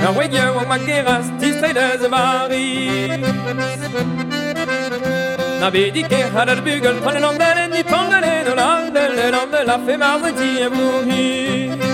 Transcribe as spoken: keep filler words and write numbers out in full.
Na wegio o mageras tistreidez varis Na bedike har er bugel Pan en omdelen i tondelen Og langdelen om det la fe marzen ti e bourgi